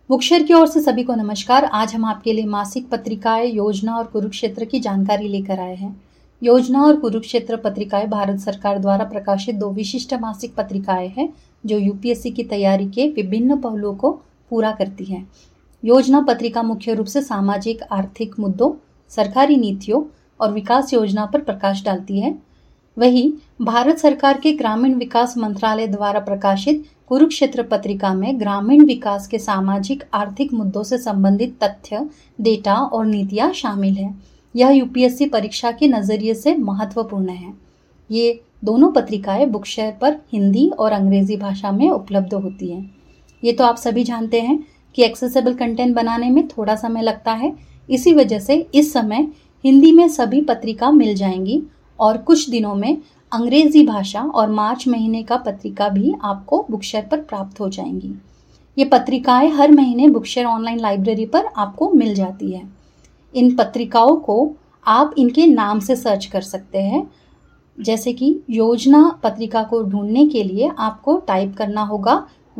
बुकशेयर की ओर से सभी को नमस्कार। आज हम आपके लिए मासिक पत्रिकाएं, योजना और कुरुक्षेत्र की जानकारी लेकर आए हैं। योजना और कुरुक्षेत्र पत्रिकाएं भारत सरकार द्वारा प्रकाशित 2 विशिष्ट मासिक पत्रिकाएं हैं जो यूपीएससी की तैयारी के विभिन्न पहलुओं को पूरा करती हैं। योजना पत्रिका मुख्य रूप से सामाजिक आर्थिक मुद्दों, सरकारी नीतियों और विकास योजना पर प्रकाश डालती है। वहीं भारत सरकार के ग्रामीण विकास मंत्रालय द्वारा प्रकाशित कुरुक्षेत्र पत्रिका में ग्रामीण विकास के सामाजिक आर्थिक मुद्दों से संबंधित तथ्य, डेटा और नीतियां शामिल हैं। यह यूपीएससी परीक्षा के नजरिए से महत्वपूर्ण है। ये दोनों पत्रिकाएं बुकशेयर पर हिंदी और अंग्रेजी भाषा में उपलब्ध होती हैं। ये तो आप सभी जानते हैं कि एक्सेसिबल कंटेंट बनाने में थोड़ा समय लगता है। इसी वजह से इस समय हिंदी में सभी पत्रिका मिल जाएंगी और कुछ दिनों में अंग्रेजी भाषा और मार्च महीने का पत्रिका भी आपको बुकशेयर पर प्राप्त हो जाएंगी। ये पत्रिकाएं हर महीने बुकशेयर ऑनलाइन लाइब्रेरी पर आपको मिल जाती है। इन पत्रिकाओं को आप इनके नाम से सर्च कर सकते हैं। जैसे कि योजना पत्रिका को ढूंढने के लिए आपको टाइप करना होगा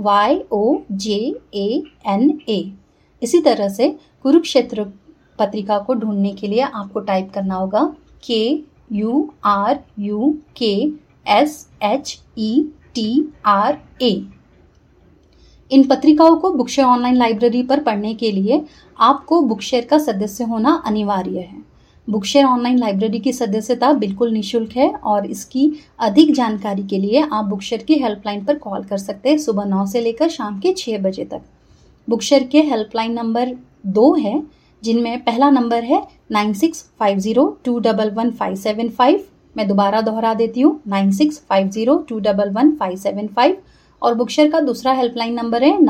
YOJANA। इसी तरह से कुरुक्षेत्र पत्रिका को ढूंढने के लिए आपको टाइप करना होगा KURUKSHETRA। इन पत्रिकाओं को बुकशेयर ऑनलाइन लाइब्रेरी पर पढ़ने के लिए आपको बुकशेयर का सदस्य होना अनिवार्य है। बुकशेयर ऑनलाइन लाइब्रेरी की सदस्यता बिल्कुल निःशुल्क है और इसकी अधिक जानकारी के लिए आप बुकशेयर की हेल्पलाइन पर कॉल कर सकते हैं सुबह 9 से लेकर शाम के 6 बजे तक। बुकशेयर के हेल्पलाइन नंबर 2 है, जिनमें पहला नंबर है 9650211575। मैं दोबारा दोहरा देती हूँ 9650211575। और बुकशेयर का दूसरा हेल्पलाइन नंबर है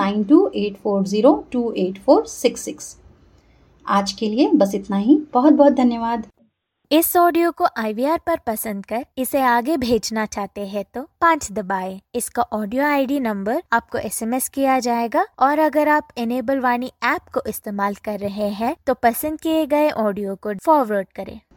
9284028466। आज के लिए बस इतना ही। बहुत बहुत धन्यवाद। इस ऑडियो को IVR पर पसंद कर इसे आगे भेजना चाहते हैं तो 5 दबाएं। इसका ऑडियो ID नंबर आपको SMS किया जाएगा और अगर आप इनेबल वाणी ऐप को इस्तेमाल कर रहे हैं तो पसंद किए गए ऑडियो को फॉरवर्ड करें।